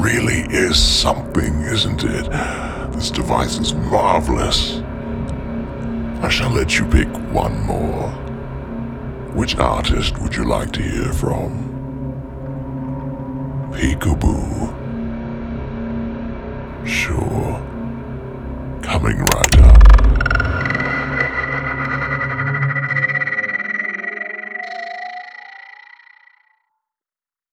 really is something, isn't it? This device is marvelous. I shall let you pick one more. Which artist would you like to hear from? Peekaboo. Sure. Coming right up.